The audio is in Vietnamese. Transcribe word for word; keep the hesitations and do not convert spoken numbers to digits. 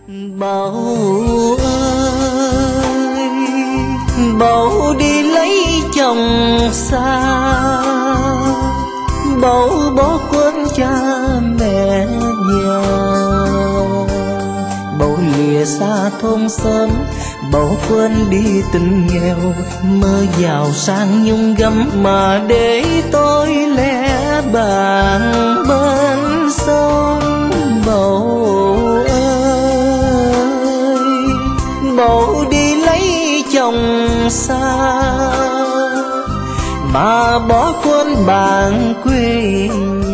Bầu ơi, bầu đi lấy chồng xa, bầu bỏ quên cha mẹ già. Bầu lìa xa thôn xóm, bầu quên đi tình nghèo, mơ giàu sang nhung gấm mà để tôi lẻ bạn bên sông. Bầu ơi, bầu đi lấy chồng xa, mà bỏ quên bạn quê